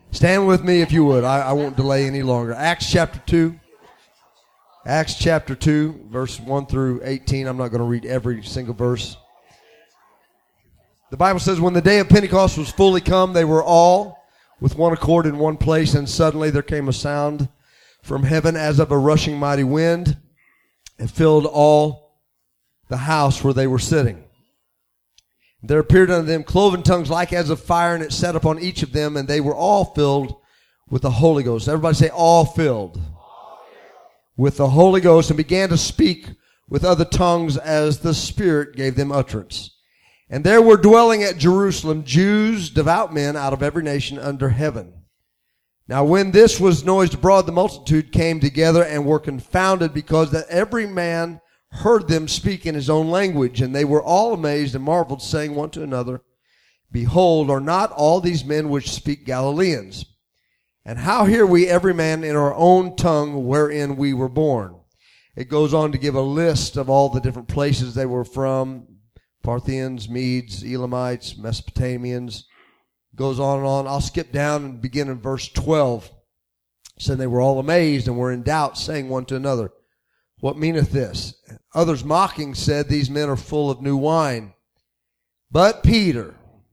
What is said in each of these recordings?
Stand with me if you would. I won't delay any longer. Acts chapter 2. Acts chapter 2, verse 1 through 18. I'm not going to read every single verse. The Bible says, when the day of Pentecost was fully come, they were all with one accord in one place, and suddenly there came a sound from heaven as of a rushing mighty wind, and filled all the house where they were sitting. There appeared unto them cloven tongues like as of fire, and it sat upon each of them, and they were all filled with the Holy Ghost. Everybody say, all filled. With the Holy Ghost, and began to speak with other tongues as the Spirit gave them utterance. And there were dwelling at Jerusalem Jews, devout men out of every nation under heaven. Now when this was noised abroad, the multitude came together and were confounded, because that every man heard them speak in his own language. And they were all amazed and marveled, saying one to another, Behold, are not all these men which speak Galileans? And how hear we every man in our own tongue wherein we were born? It goes on to give a list of all the different places they were from. Parthians, Medes, Elamites, Mesopotamians. Goes on and on. I'll skip down and begin in verse 12. It said they were all amazed and were in doubt, saying one to another, What meaneth this? Others mocking said, These men are full of new wine. But Peter,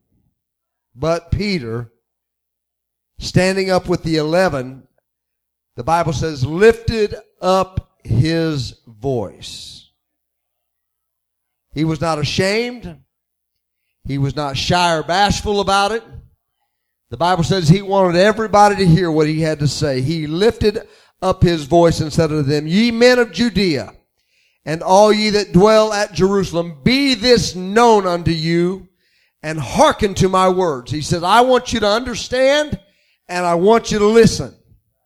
standing up with the 11, the Bible says, lifted up his voice. He was not ashamed. He was not shy or bashful about it. The Bible says he wanted everybody to hear what he had to say. He lifted up his voice and said unto them, Ye men of Judea, and all ye that dwell at Jerusalem, be this known unto you, and hearken to my words. He said, I want you to understand, and I want you to listen.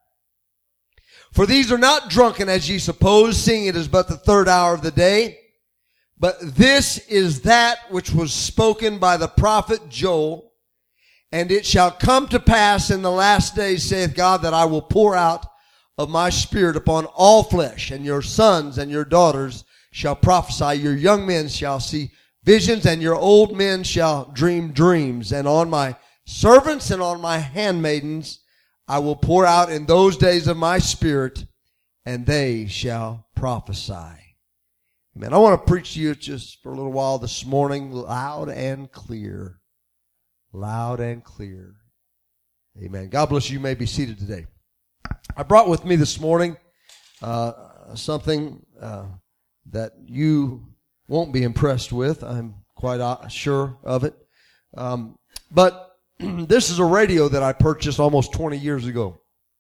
For these are not drunken as ye suppose, seeing it is but the third hour of the day. But this is that which was spoken by the prophet Joel. And it shall come to pass in the last days, saith God, that I will pour out of my spirit upon all flesh, and your sons and your daughters shall prophesy, your young men shall see visions, and your old men shall dream dreams. And on my servants and on my handmaidens I will pour out in those days of my spirit, and they shall prophesy. Amen. I want to preach to you just for a little while this morning, loud and clear. Loud and clear. Amen. God bless you. You may be seated today. I brought with me this morning something that you won't be impressed with. I'm quite sure of it. But this is a radio that I purchased almost 20 years ago.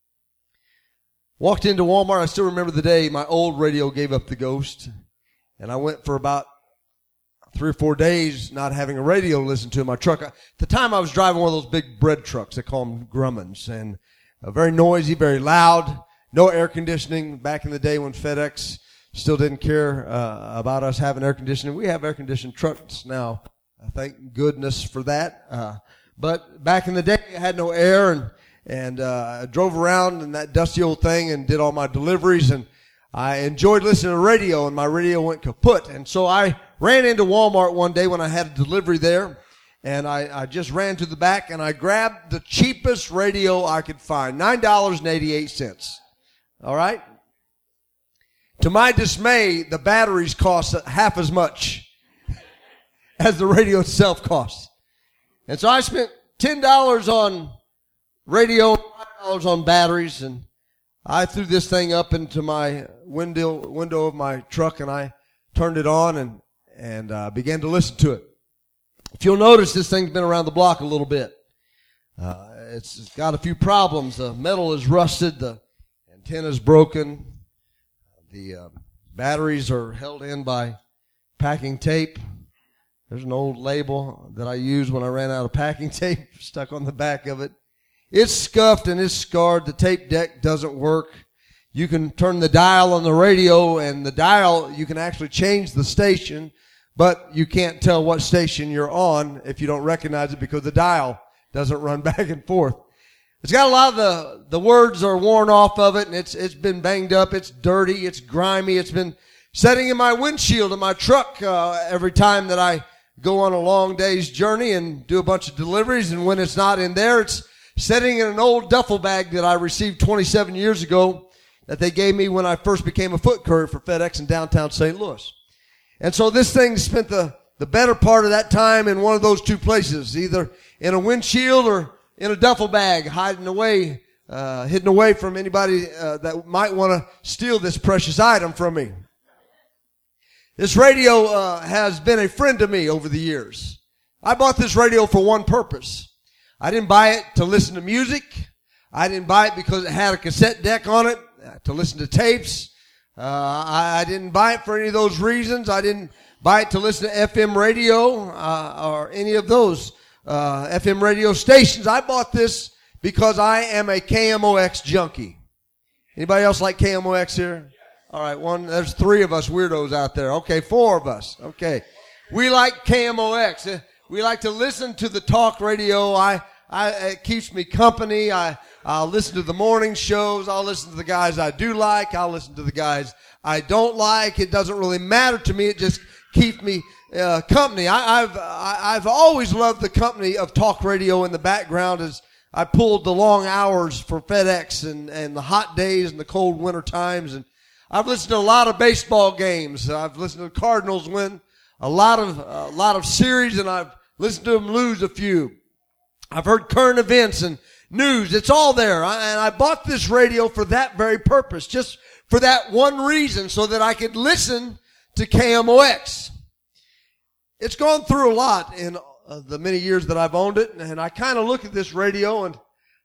Walked into Walmart. I still remember the day my old radio gave up the ghost. And I went for about 3 or 4 days not having a radio to listen to in my truck. At the time, I was driving one of those big bread trucks. They call them Grummins. And very noisy, very loud. No air conditioning. Back in the day when FedEx still didn't care about us having air conditioning. We have air-conditioned trucks now. Thank goodness for that. But back in the day, I had no air, and I drove around in that dusty old thing and did all my deliveries, and I enjoyed listening to the radio, and my radio went kaput. And so I ran into Walmart one day when I had a delivery there, and I just ran to the back, and I grabbed the cheapest radio I could find, $9.88. All right? To my dismay, the batteries cost half as much as the radio itself costs. And so I spent $10 on radio, $5 on batteries, and I threw this thing up into my window of my truck, and I turned it on and began to listen to it. If you'll notice, this thing's been around the block a little bit. It's got a few problems. The metal is rusted. The antenna's broken. The batteries are held in by packing tape. There's an old label that I used when I ran out of packing tape stuck on the back of it. It's scuffed and it's scarred. The tape deck doesn't work. You can turn the dial on the radio, and the dial, you can actually change the station, but you can't tell what station you're on if you don't recognize it because the dial doesn't run back and forth. It's got a lot of the words are worn off of it, and it's been banged up. It's dirty. It's grimy. It's been sitting in my windshield of my truck every time that I go on a long day's journey and do a bunch of deliveries, and when it's not in there, it's sitting in an old duffel bag that I received 27 years ago that they gave me when I first became a foot courier for FedEx in downtown St. Louis. And so this thing spent the better part of that time in one of those two places, either in a windshield or in a duffel bag, hidden away from anybody that might want to steal this precious item from me. This radio has been a friend to me over the years. I bought this radio for one purpose. I didn't buy it to listen to music. I didn't buy it because it had a cassette deck on it to listen to tapes. I didn't buy it for any of those reasons. I didn't buy it to listen to FM radio or any of those FM radio stations. I bought this because I am a KMOX junkie. Anybody else like KMOX here? All right, there's 3 of us weirdos out there. Okay, 4 of us. Okay. We like KMOX. We like to listen to the talk radio. It keeps me company. I'll listen to the morning shows. I'll listen to the guys I do like. I'll listen to the guys I don't like. It doesn't really matter to me. It just keeps me company. I've always loved the company of talk radio in the background as I pulled the long hours for FedEx and the hot days and the cold winter times. And I've listened to a lot of baseball games. I've listened to the Cardinals win a lot of series, and I've listened to them lose a few. I've heard current events and news. It's all there. And I bought this radio for that very purpose, just for that one reason, so that I could listen to KMOX. It's gone through a lot in the many years that I've owned it, and I kind of look at this radio, and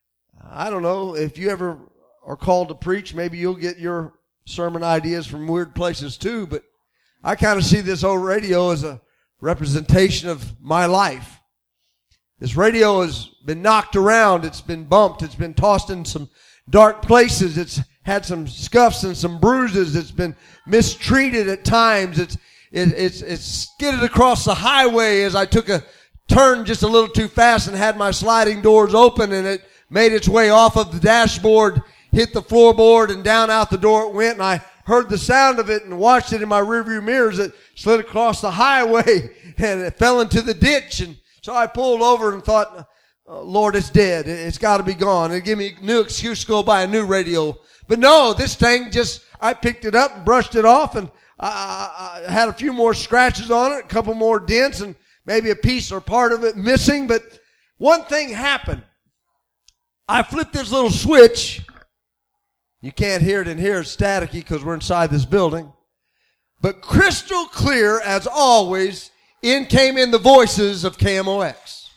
I don't know, if you ever are called to preach, maybe you'll get your sermon ideas from weird places too, but I kind of see this old radio as a representation of my life. This radio has been knocked around. It's been bumped. It's been tossed in some dark places. It's had some scuffs and some bruises. It's been mistreated at times. It's skidded across the highway as I took a turn just a little too fast and had my sliding doors open, and it made its way off of the dashboard, hit the floorboard, and down out the door it went, and I heard the sound of it and watched it in my rearview mirrors. It slid across the highway and it fell into the ditch. And so I pulled over and thought, Lord, it's dead. It's got to be gone. It gave me a new excuse to go buy a new radio. But no, this thing I picked it up and brushed it off, and I had a few more scratches on it, a couple more dents, and maybe a piece or part of it missing. But one thing happened. I flipped this little switch. You can't hear it in here. It's staticky because we're inside this building. But crystal clear, as always, came in the voices of KMOX.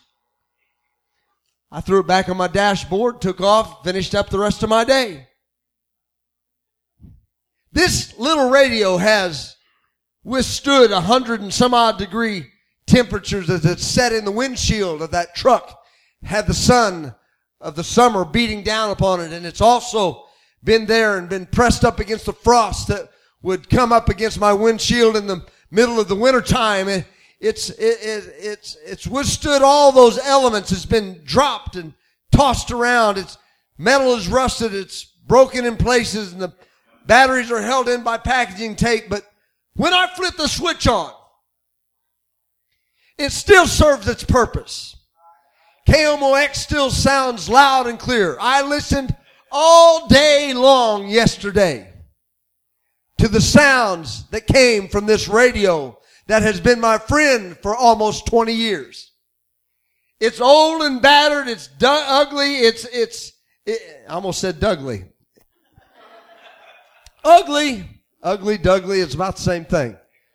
I threw it back on my dashboard, took off, finished up the rest of my day. This little radio has withstood 100 and some odd degree temperatures as it's set in the windshield of that truck, had the sun of the summer beating down upon it, and it's also been there and been pressed up against the frost that would come up against my windshield in the middle of the winter time. It's withstood all those elements. It's been dropped and tossed around. Its metal is rusted. It's broken in places, and the batteries are held in by packaging tape. But when I flip the switch on, it still serves its purpose. KMOX still sounds loud and clear. I listened all day long yesterday to the sounds that came from this radio that has been my friend for almost 20 years. It's old and battered. It's ugly. I almost said Dougly. Ugly, Dougly. It's about the same thing.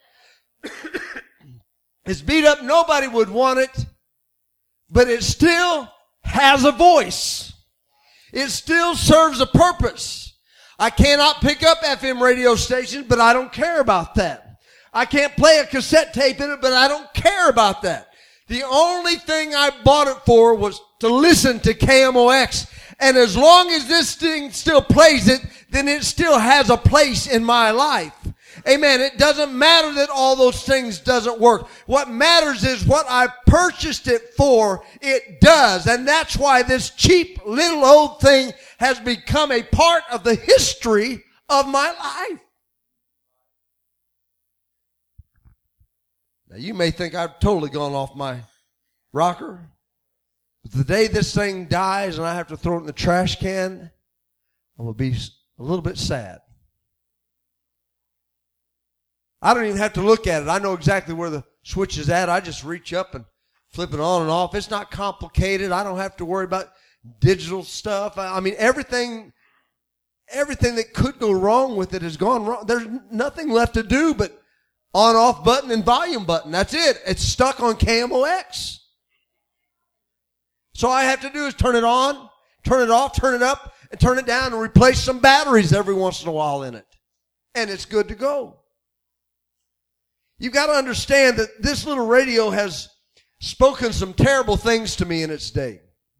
It's beat up. Nobody would want it, but it still has a voice. It still serves a purpose. I cannot pick up FM radio stations, but I don't care about that. I can't play a cassette tape in it, but I don't care about that. The only thing I bought it for was to listen to KMOX. And as long as this thing still plays it, then it still has a place in my life. Amen. It doesn't matter that all those things doesn't work. What matters is what I purchased it for, it does. And that's why this cheap little old thing has become a part of the history of my life. Now you may think I've totally gone off my rocker. But the day this thing dies and I have to throw it in the trash can, I'm going to be a little bit sad. I don't even have to look at it. I know exactly where the switch is at. I just reach up and flip it on and off. It's not complicated. I don't have to worry about digital stuff. I mean, everything that could go wrong with it has gone wrong. There's nothing left to do but on-off button and volume button. That's it. It's stuck on KMOX. So all I have to do is turn it on, turn it off, turn it up, and turn it down and replace some batteries every once in a while in it. And it's good to go. You've got to understand that this little radio has spoken some terrible things to me in its day.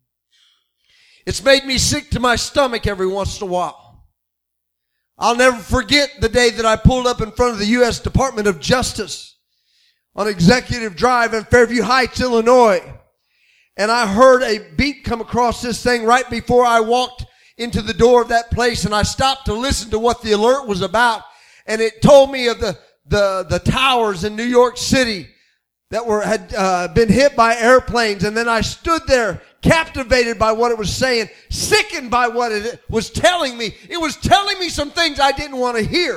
It's made me sick to my stomach every once in a while. I'll never forget the day that I pulled up in front of the U.S. Department of Justice on Executive Drive in Fairview Heights, Illinois. And I heard a beep come across this thing right before I walked into the door of that place, and I stopped to listen to what the alert was about. And it told me of the towers in New York City that had been hit by airplanes. And then I stood there captivated by what it was saying, sickened by what it was telling me. It was telling me some things I didn't want to hear.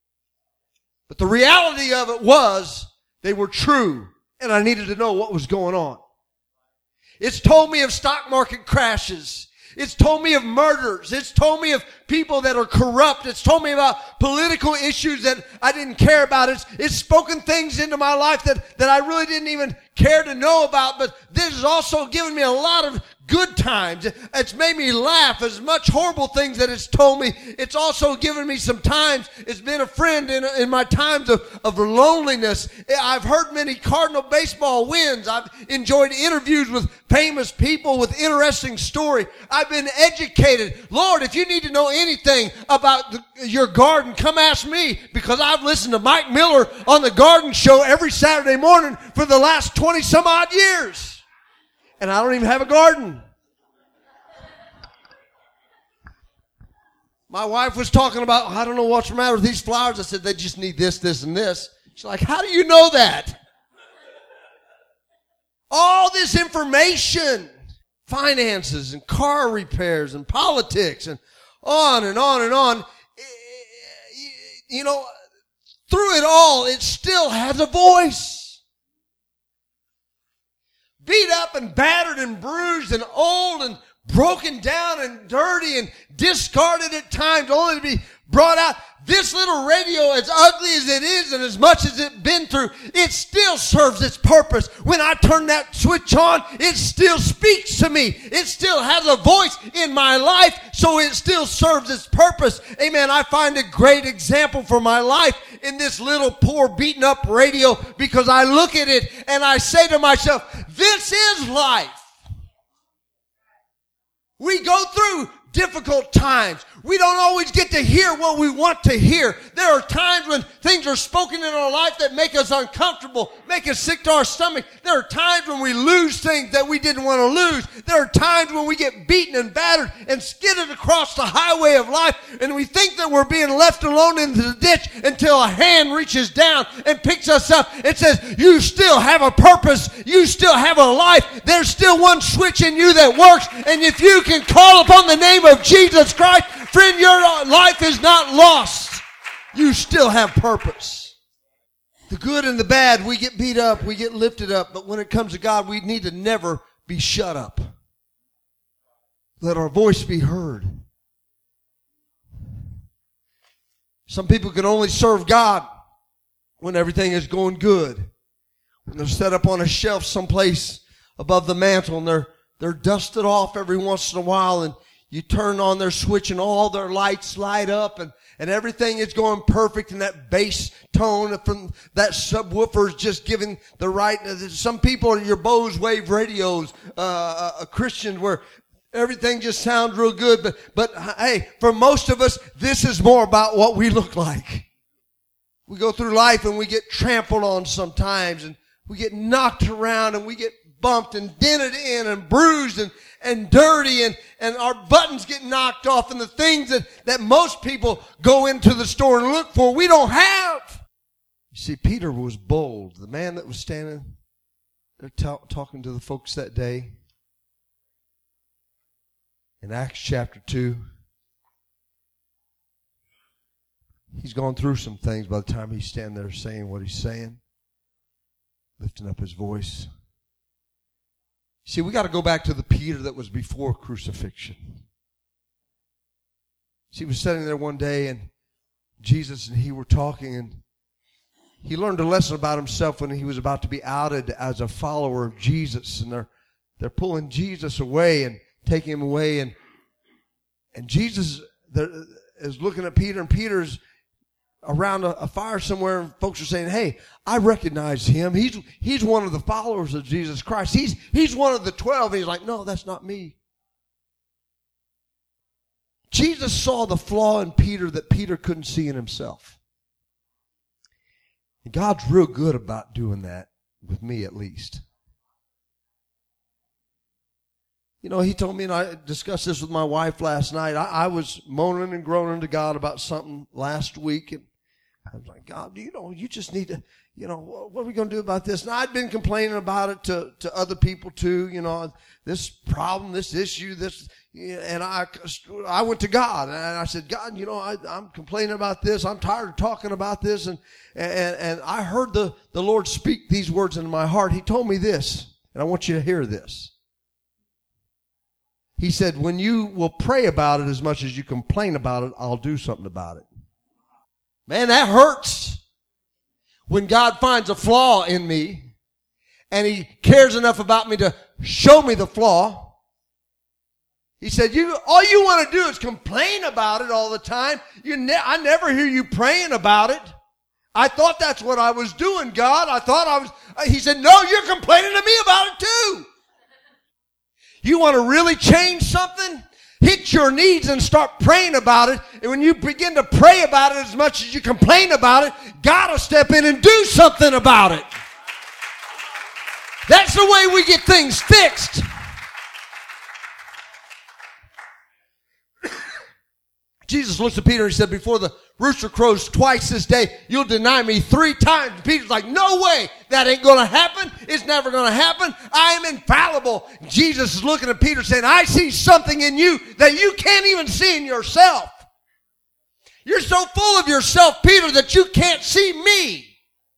But the reality of it was they were true, and I needed to know what was going on. It's told me of stock market crashes. It's told me of murders. It's told me of people that are corrupt. It's told me about political issues that I didn't care about. It's spoken things into my life that I really didn't even care to know about. But this has also given me a lot of good times. It's made me laugh. As much horrible things that it's told me, it's also given me some times. It's been a friend in my times of loneliness. I've heard many Cardinal baseball wins. I've enjoyed interviews with famous people with interesting story. I've been educated. Lord, if you need to know anything about your garden, come ask me, because I've listened to Mike Miller on the Garden Show every Saturday morning for the last 20 some odd years. And I don't even have a garden. My wife was talking about, I don't know what's the matter with these flowers. I said, they just need this, this, and this. She's like, how do you know that? All this information, finances and car repairs and politics and on and on and on. You know, through it all, it still has a voice. Beat up and battered and bruised and old and broken down and dirty and discarded at times, only to be brought out. This little radio, as ugly as it is and as much as it's been through, it still serves its purpose. When I turn that switch on, it still speaks to me. It still has a voice in my life, so it still serves its purpose. Amen. I find a great example for my life in this little poor beaten up radio, because I look at it and I say to myself, this is life. We go through difficult times. We don't always get to hear what we want to hear. There are times when things are spoken in our life that make us uncomfortable, make us sick to our stomach. There are times when we lose things that we didn't want to lose. There are times when we get beaten and battered and skidded across the highway of life, and we think that we're being left alone in the ditch until a hand reaches down and picks us up and says, you still have a purpose. You still have a life. There's still one switch in you that works, and if you can call upon the name of Jesus Christ, friend, your life is not lost. You still have purpose. The good and the bad, we get beat up, we get lifted up, but when it comes to God, we need to never be shut up. Let our voice be heard. Some people can only serve God when everything is going good. When they're set up on a shelf someplace above the mantle and they're dusted off every once in a while, and you turn on their switch and all their lights light up and everything is going perfect, and that bass tone from that subwoofer is just giving the right. Some people are your Bose Wave radios, Christians, where everything just sounds real good. But hey, for most of us, this is more about what we look like. We go through life and we get trampled on sometimes, and we get knocked around, and we get bumped and dented in and bruised and dirty, and our buttons get knocked off, and the things that most people go into the store and look for, we don't have. You see, Peter was bold. The man that was standing there talking to the folks that day, in Acts chapter 2. He's gone through some things by the time he's standing there saying what he's saying, lifting up his voice. See, we got to go back to the Peter that was before crucifixion. See, he was sitting there one day, and Jesus and he were talking, and he learned a lesson about himself when he was about to be outed as a follower of Jesus, and they're pulling Jesus away and taking him away, and Jesus is looking at Peter, and Peter's around a fire somewhere, and folks are saying, "Hey, I recognize him. He's one of the followers of Jesus Christ. He's one of the 12." And he's like, "No, that's not me." Jesus saw the flaw in Peter that Peter couldn't see in himself. And God's real good about doing that with me, at least. You know, he told me, and I discussed this with my wife last night. I was moaning and groaning to God about something last week, and I was like, "God, you just need to, what are we going to do about this?" And I'd been complaining about it to other people too, this problem, this issue, and I went to God, and I said, "God, I'm complaining about this. I'm tired of talking about this." And I heard the Lord speak these words into my heart. He told me this, and I want you to hear this. He said, "When you will pray about it as much as you complain about it, I'll do something about it." Man, that hurts. When God finds a flaw in me, and he cares enough about me to show me the flaw. He said, all you want to do is complain about it all the time. I never hear you praying about it. I thought that's what I was doing, God. He said, "No, you're complaining to me about it too." You want to really change something? Hit your knees and start praying about it. And when you begin to pray about it as much as you complain about it, God will step in and do something about it. That's the way we get things fixed. Jesus looks at Peter and he said, "Before the rooster crows twice this day, you'll deny me 3 times. Peter's like, "No way. That ain't going to happen. It's never going to happen. I am infallible." Jesus is looking at Peter saying, "I see something in you that you can't even see in yourself. You're so full of yourself, Peter, that you can't see me."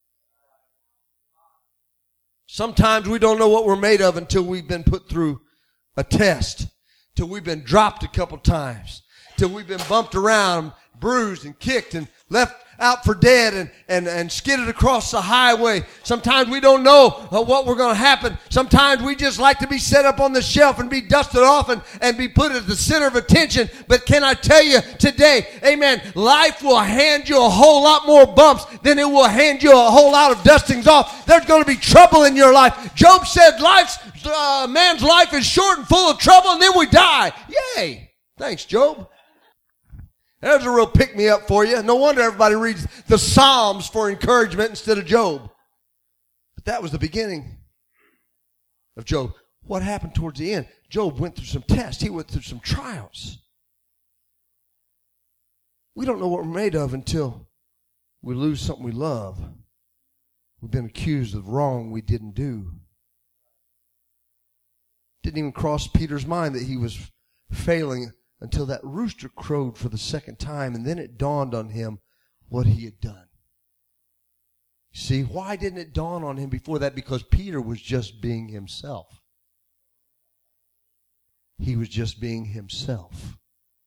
Sometimes we don't know what we're made of until we've been put through a test, till we've been dropped a couple times, till we've been bumped around, bruised and kicked and left out for dead and skidded across the highway. Sometimes we don't know what we're going to happen. Sometimes we just like to be set up on the shelf and be dusted off and be put at the center of attention. But can I tell you today, amen, life will hand you a whole lot more bumps than it will hand you a whole lot of dustings off. There's going to be trouble in your life. Job said man's life is short and full of trouble, and then we die. Yay. Thanks, Job. There's a real pick-me-up for you. No wonder everybody reads the Psalms for encouragement instead of Job. But that was the beginning of Job. What happened towards the end? Job went through some tests. He went through some trials. We don't know what we're made of until we lose something we love. We've been accused of wrong we didn't do. Didn't even cross Peter's mind that he was failing until that rooster crowed for the second time, and then it dawned on him what he had done. See, why didn't it dawn on him before that? Because Peter was just being himself. He was just being himself.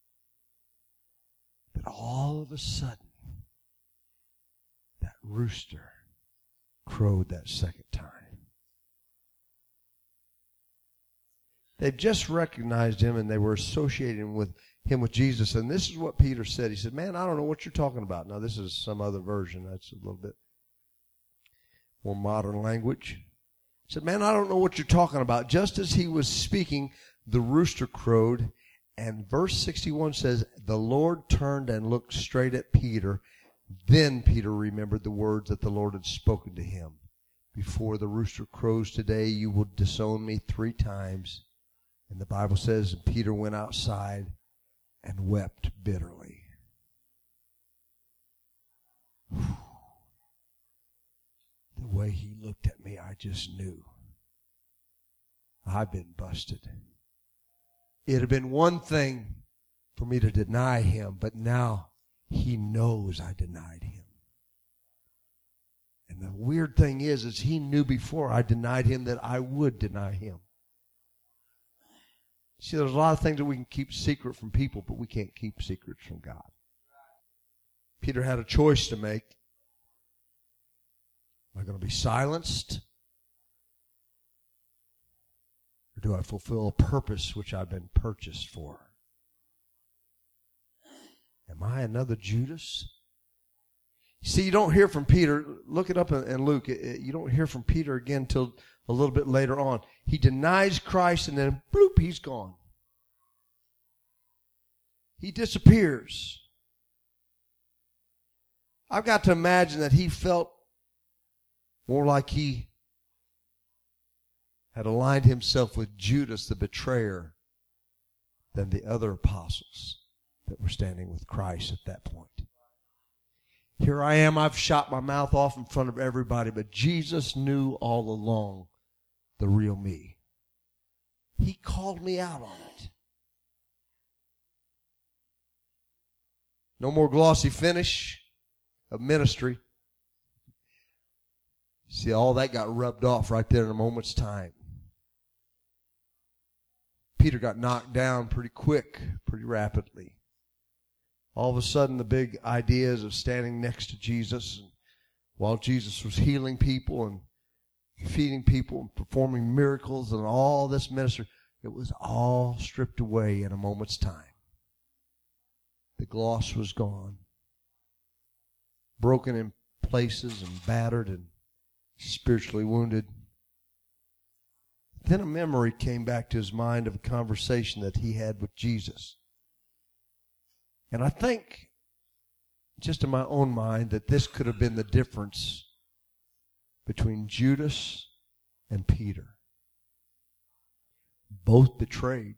But all of a sudden, that rooster crowed that second time. They've just recognized him, and they were associating with him with Jesus. And this is what Peter said. He said, "Man, I don't know what you're talking about." Now, this is some other version. That's a little bit more modern language. He said, "Man, I don't know what you're talking about." Just as he was speaking, the rooster crowed. And verse 61 says, "The Lord turned and looked straight at Peter. Then Peter remembered the words that the Lord had spoken to him. 'Before the rooster crows today, you will disown me 3 times. And the Bible says Peter went outside and wept bitterly. The way he looked at me, I just knew I've been busted. It had been one thing for me to deny him, but now he knows I denied him. And the weird thing is he knew before I denied him that I would deny him. See, there's a lot of things that we can keep secret from people, but we can't keep secrets from God. Peter had a choice to make. Am I going to be silenced? Or do I fulfill a purpose which I've been purchased for? Am I another Judas? You see, you don't hear from Peter. Look it up in Luke. You don't hear from Peter again until a little bit later on. He denies Christ and then, bloop, he's gone. He disappears. I've got to imagine that he felt more like he had aligned himself with Judas, the betrayer, than the other apostles that were standing with Christ at that point. Here I am, I've shot my mouth off in front of everybody, but Jesus knew all along the real me. He called me out on it. No more glossy finish of ministry. See, all that got rubbed off right there in a moment's time. Peter got knocked down pretty quick, pretty rapidly. All of a sudden, the big ideas of standing next to Jesus, and while Jesus was healing people and feeding people and performing miracles and all this ministry, it was all stripped away in a moment's time. The gloss was gone, broken in places and battered and spiritually wounded. Then a memory came back to his mind of a conversation that he had with Jesus. And I think, just in my own mind, that this could have been the difference between Judas and Peter. Both betrayed.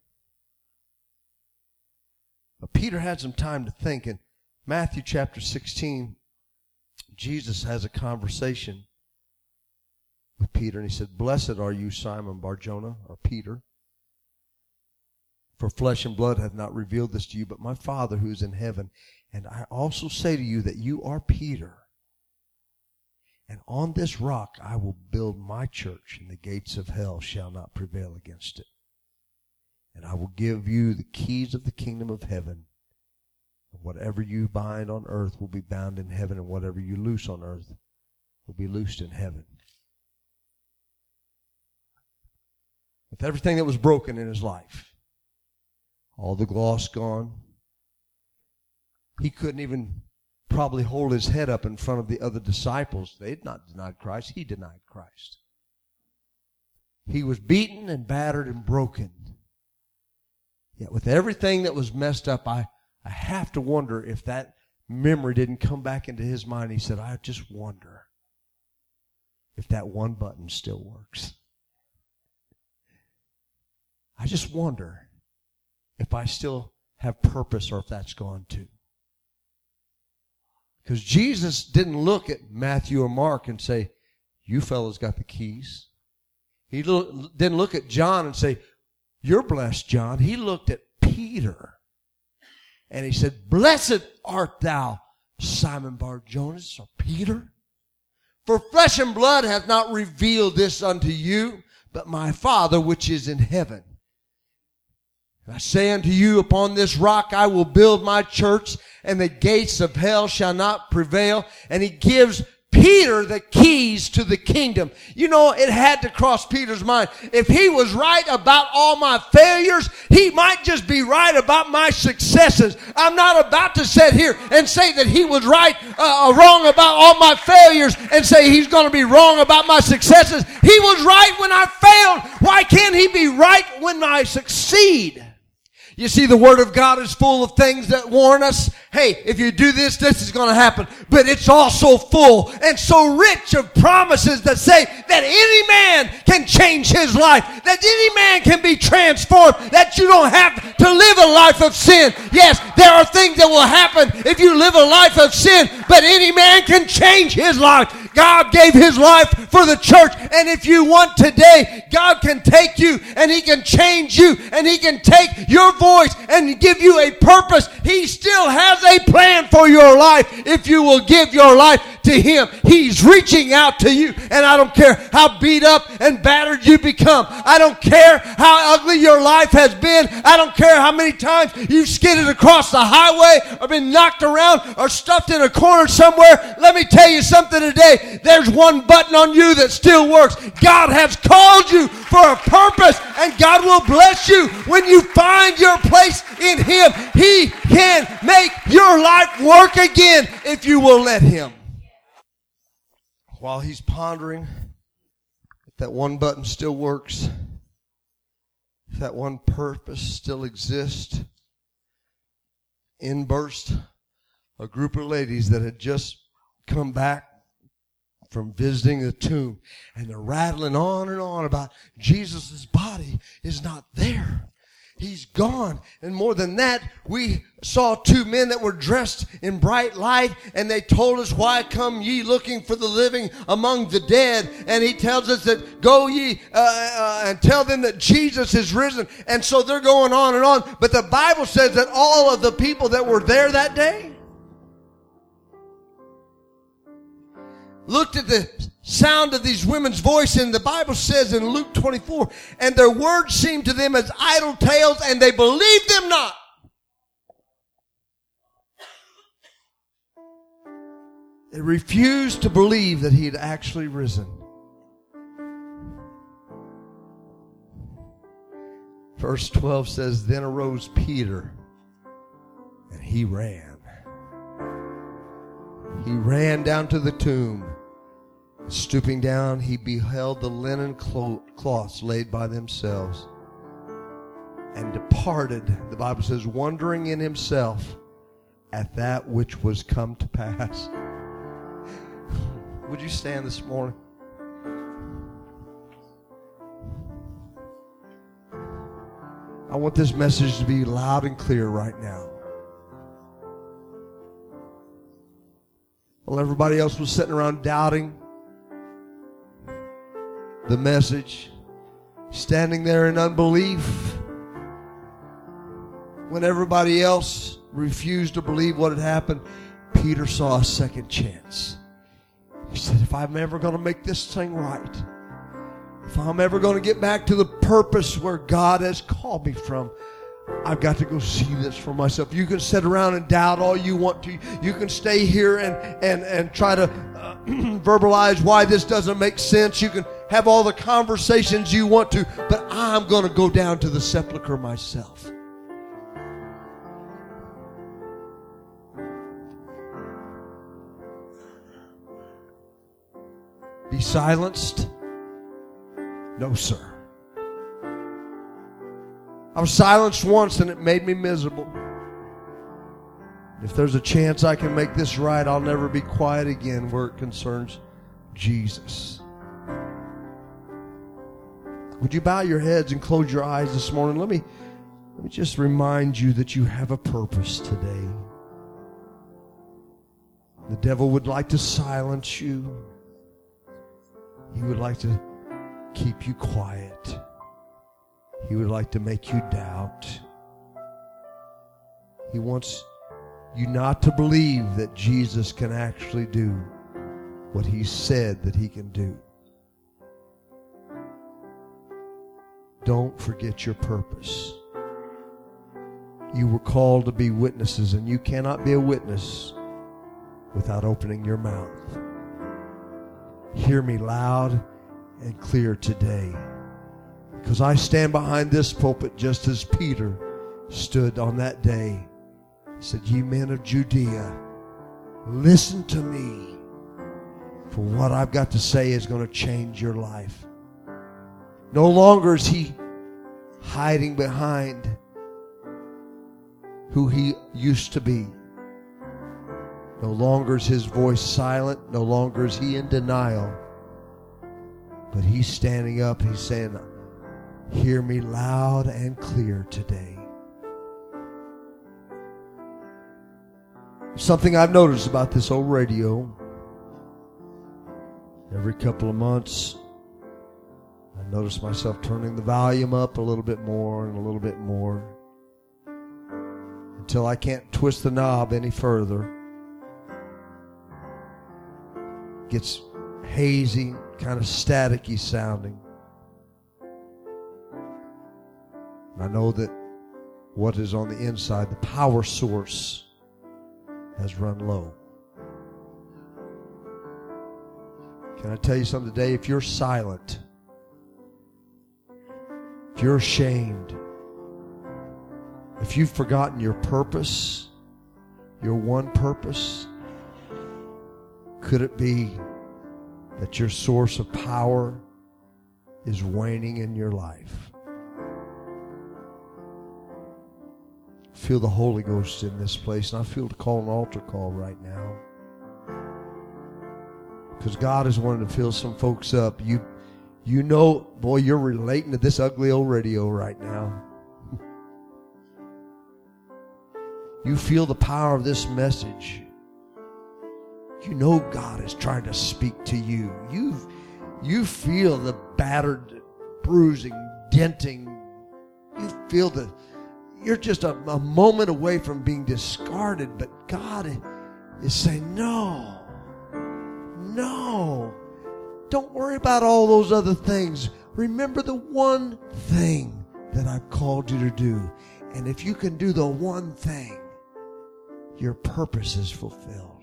But Peter had some time to think. In Matthew chapter 16, Jesus has a conversation with Peter, and he said, "Blessed are you, Simon Bar-Jonah," or Peter, "for flesh and blood have not revealed this to you, but my Father who is in heaven. And I also say to you that you are Peter. And on this rock I will build my church, and the gates of hell shall not prevail against it. And I will give you the keys of the kingdom of heaven. And whatever you bind on earth will be bound in heaven, and whatever you loose on earth will be loosed in heaven." With everything that was broken in his life, all the gloss gone, he couldn't even probably hold his head up in front of the other disciples. They had not denied Christ. He denied Christ. He was beaten and battered and broken. Yet with everything that was messed up, I have to wonder if that memory didn't come back into his mind. He said, "I just wonder if that one button still works. I just wonder if I still have purpose or if that's gone too." Because Jesus didn't look at Matthew or Mark and say, "You fellows got the keys." He didn't look at John and say, "You're blessed, John." He looked at Peter and he said, "Blessed art thou, Simon Bar-Jonah," or Peter. "For flesh and blood hath not revealed this unto you, but my Father which is in heaven. I say unto you, upon this rock I will build my church, and the gates of hell shall not prevail." And he gives Peter the keys to the kingdom. You know, it had to cross Peter's mind. If he was right about all my failures, he might just be right about my successes. I'm not about to sit here and say that he was right, wrong about all my failures and say he's going to be wrong about my successes. He was right when I failed. Why can't he be right when I succeed? You see, the Word of God is full of things that warn us, hey, if you do this, this is going to happen. But it's also full and so rich of promises that say that any man can change his life, that any man can be transformed, that you don't have to live a life of sin. Yes, there are things that will happen if you live a life of sin, but any man can change his life. God gave his life for the church, and if you want today, God can take you and he can change you and he can take your voice and give you a purpose. He still has a plan for your life if you will give your life to him. He's reaching out to you, and I don't care how beat up and battered you become. I don't care how ugly your life has been. I don't care how many times you've skidded across the highway or been knocked around or stuffed in a corner somewhere. Let me tell you something today. There's one button on you that still works. God has called you for a purpose, and God will bless you when you find your place in him. He can make your life work again if you will let him. While he's pondering if that one button still works, if that one purpose still exists, in burst a group of ladies that had just come back from visiting the tomb, and they're rattling on and on about Jesus' body is not there. He's gone. And more than that, we saw two men that were dressed in bright light, and they told us, why come ye looking for the living among the dead? And he tells us that go ye and tell them that Jesus is risen. And so they're going on and on. But the Bible says that all of the people that were there that day looked at the sound of these women's voice, and the Bible says in Luke 24, and their words seemed to them as idle tales, and they believed them not. They refused to believe that he had actually risen. Verse 12 says, then arose Peter, and he ran. He ran down to the tomb. Stooping down, he beheld the linen cloths laid by themselves, and departed, the Bible says, wondering in himself at that which was come to pass. Would you stand this morning? I want this message to be loud and clear right now. While everybody else was sitting around doubting the message, standing there in unbelief, when everybody else refused to believe what had happened, Peter saw a second chance. He said, if I'm ever going to make this thing right, if I'm ever going to get back to the purpose where God has called me from, I've got to go see this for myself. You can sit around and doubt all you want to. You can stay here and try to verbalize why this doesn't make sense. You can have all the conversations you want to, but I'm going to go down to the sepulcher myself. Be silenced? No, sir. I was silenced once and it made me miserable. If there's a chance I can make this right, I'll never be quiet again where it concerns Jesus. Would you bow your heads and close your eyes this morning? Let me just remind you that you have a purpose today. The devil would like to silence you. He would like to keep you quiet. He would like to make you doubt. He wants you not to believe that Jesus can actually do what he said that he can do. Don't forget your purpose. You were called to be witnesses, and you cannot be a witness without opening your mouth. Hear me loud and clear today, because I stand behind this pulpit just as Peter stood on that day. He said, ye men of Judea, listen to me, for what I've got to say is going to change your life. No longer is he hiding behind who he used to be. No longer is his voice silent. No longer is he in denial. But he's standing up. He's saying, hear me loud and clear today. Something I've noticed about this old radio, every couple of months, I notice myself turning the volume up a little bit more and a little bit more until I can't twist the knob any further. It gets hazy, kind of staticky sounding. And I know that what is on the inside, the power source, has run low. Can I tell you something today? If you're silent, if you're ashamed, if you've forgotten your purpose, your one purpose, could it be that your source of power is waning in your life? Feel the Holy Ghost in this place, and I feel to call an altar call right now. Because God is wanting to fill some folks up. You know, boy, you're relating to this ugly old radio right now. You feel the power of this message. You know God is trying to speak to you. You feel the battered, bruising, denting. You feel you're just a moment away from being discarded, but God is saying, no. Don't worry about all those other things. Remember the one thing that I've called you to do. And if you can do the one thing, your purpose is fulfilled.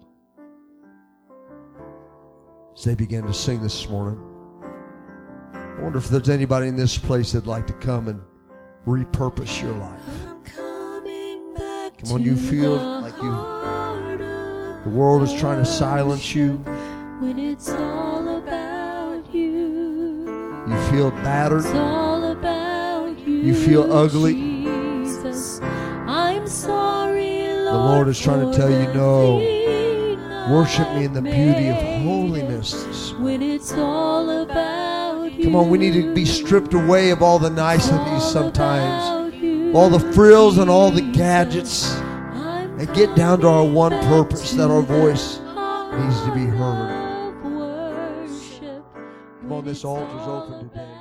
As they begin to sing this morning, I wonder if there's anybody in this place that'd like to come and repurpose your life. Come on, you feel like the world is trying to silence you. When it's all about you. You feel battered. It's all about you. You feel ugly. Jesus, I'm sorry, Lord. The Lord is trying to tell you, no. Worship me in the beauty of holiness. When it's all about you. Come on, we need to be stripped away of all the niceties sometimes. All the frills and all the gadgets. And get down to our one purpose, that our voice needs to be heard. Come on, this altar's open today.